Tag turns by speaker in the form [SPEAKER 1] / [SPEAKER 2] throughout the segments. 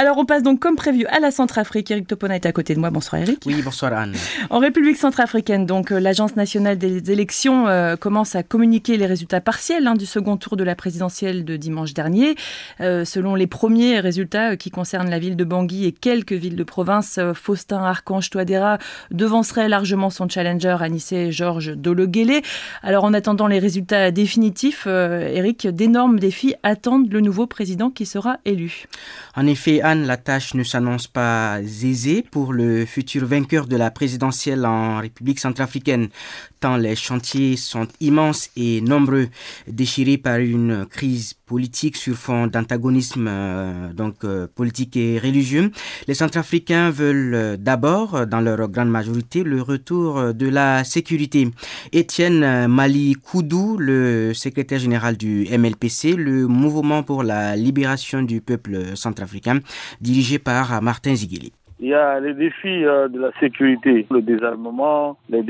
[SPEAKER 1] Alors on passe donc comme prévu à la Centrafrique. Éric Topona est à côté de moi. Bonsoir Éric.
[SPEAKER 2] Oui, bonsoir Anne.
[SPEAKER 1] En République centrafricaine, donc l'Agence nationale des élections commence à communiquer les résultats partiels du second tour de la présidentielle de dimanche dernier. Selon les premiers résultats qui concernent la ville de Bangui et quelques villes de province, Faustin Archange Touadéra devancerait largement son challenger Anissé Georges Dologuélé. Alors en attendant les résultats définitifs, Éric, d'énormes défis attendent le nouveau président qui sera élu.
[SPEAKER 2] En effet, Anne, la tâche ne s'annonce pas aisée pour le futur vainqueur de la présidentielle en République centrafricaine, tant les chantiers sont immenses et nombreux, déchirés par une crise politique sur fond d'antagonisme politique et religieux. Les Centrafricains veulent d'abord, dans leur grande majorité, le retour de la sécurité. Étienne Mali Koudou, le secrétaire général du MLPC, le Mouvement pour la libération du peuple centrafricain, dirigé par Martin Zigueli.
[SPEAKER 3] Il y a les défis de la sécurité, le désarmement, les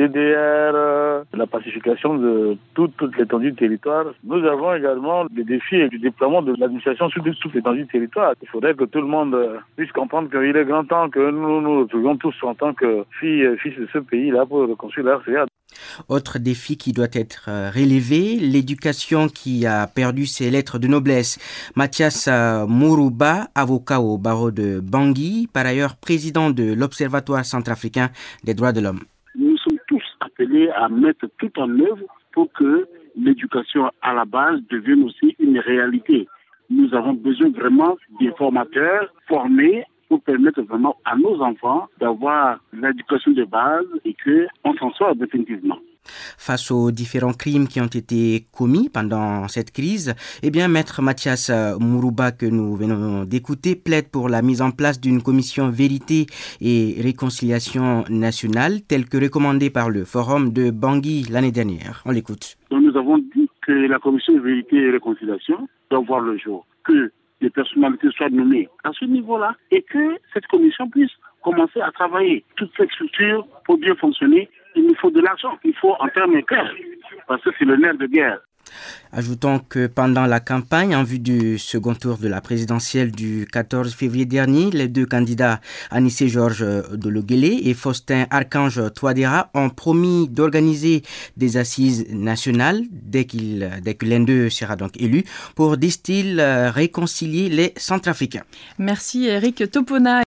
[SPEAKER 3] DDR, la pacification de toute l'étendue du territoire. Nous avons également des défis du déploiement de l'administration sur toute l'étendue du territoire. Il faudrait que tout le monde puisse comprendre qu'il est grand temps que nous nous retrouvions tous en tant que fils de ce pays-là pour reconstruire la RCA.
[SPEAKER 2] Autre défi qui doit être relevé, l'éducation qui a perdu ses lettres de noblesse. Mathias Mourouba, avocat au barreau de Bangui, par ailleurs président de l'Observatoire centrafricain des droits de l'homme.
[SPEAKER 4] Nous sommes tous appelés à mettre tout en œuvre pour que l'éducation à la base devienne aussi une réalité. Nous avons besoin vraiment des formateurs formés pour permettre vraiment à nos enfants d'avoir l'éducation de base et qu'on s'en sorte définitivement.
[SPEAKER 2] Face aux différents crimes qui ont été commis pendant cette crise, Maître Mathias Mourouba, que nous venons d'écouter, plaide pour la mise en place d'une commission vérité et réconciliation nationale, telle que recommandée par le Forum de Bangui l'année dernière. On l'écoute.
[SPEAKER 4] Donc nous avons dit que la commission vérité et réconciliation doit voir le jour, que les personnalités soient nommées à ce niveau-là et que cette commission puisse commencer à travailler. Toute cette structure, pour bien fonctionner, il nous faut de l'argent. Il faut en termes clairs, parce que c'est le nerf de guerre.
[SPEAKER 2] Ajoutons que pendant la campagne en vue du second tour de la présidentielle du 14 février dernier, les deux candidats Anissé Georges Dologuélé et Faustin Archange Touadéra ont promis d'organiser des assises nationales dès que l'un d'eux sera donc élu pour, disent-ils, réconcilier les Centrafricains.
[SPEAKER 1] Merci Éric Topona.